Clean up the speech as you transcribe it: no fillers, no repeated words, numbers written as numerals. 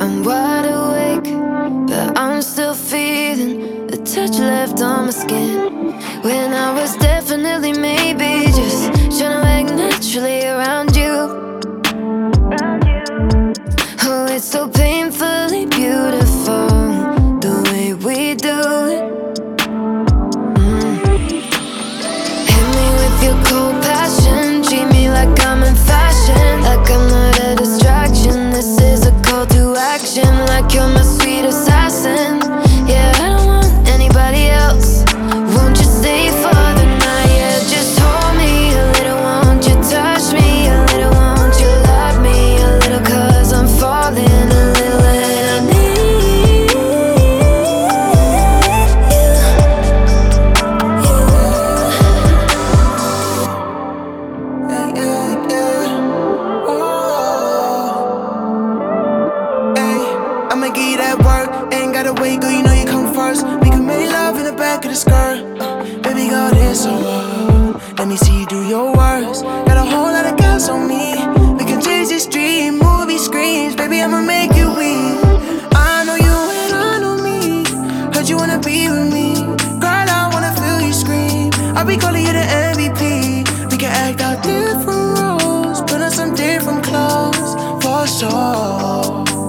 I'm wide awake, but I'm still feeling the touch left on my skin. When I was definitely maybe just trying to act naturally around you. Oh, it's so painfully beautiful, the way we do it. Hit me with your cold passion, treat me like I'm in fashion, like I'm not a distraction. This is a call to action, like you're my sweet assassin. Yeah, I don't want anybody else. Won't you stay for the night? Yeah, just hold me a little, won't you touch me a little, won't you love me a little, 'cause I'm falling a little and I need you. I'ma give you that work, ain't gotta wait, girl, you know you come first. We can make love in the back of the skirt. Baby girl, this so hard. Let me see you do your worst. Got a whole lot of gas on me. We can chase this dream, movie screens. Baby, I'ma make you weep. I know you and I know me. Heard you wanna be with me. Girl, I wanna feel you scream. I'll be calling you the MVP. We can act out different roles, put on some different clothes, for sure.